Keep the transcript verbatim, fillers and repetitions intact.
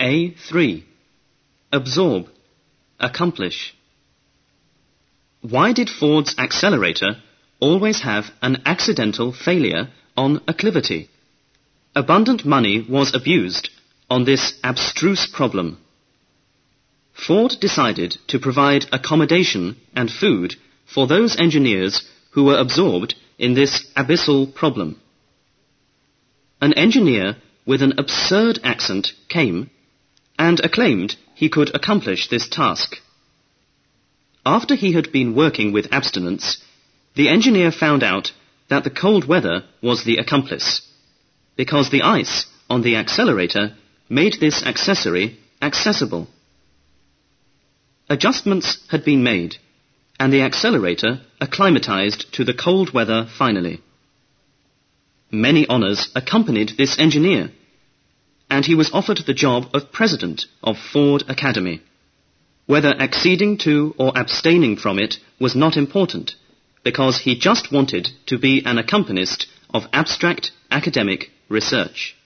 A three. Absorb, accomplish. Why did Ford's accelerator always have an accidental failure on acclivity? Abundant money was abused on this abstruse problem. Ford decided to provide accommodation and food for those engineers who were absorbed in this abyssal problem. An engineer with an absurd accent came and acclaimed he could accomplish this task. After he had been working with abstinence, the engineer found out that the cold weather was the accomplice, because the ice on the accelerator made this accessory accessible. Adjustments had been made, and the accelerator acclimatized to the cold weather finally. Many honors accompanied this engineer, and he was offered the job of president of Ford Academy. Whether acceding to or abstaining from it was not important, because he just wanted to be an accompanist of abstract academic research.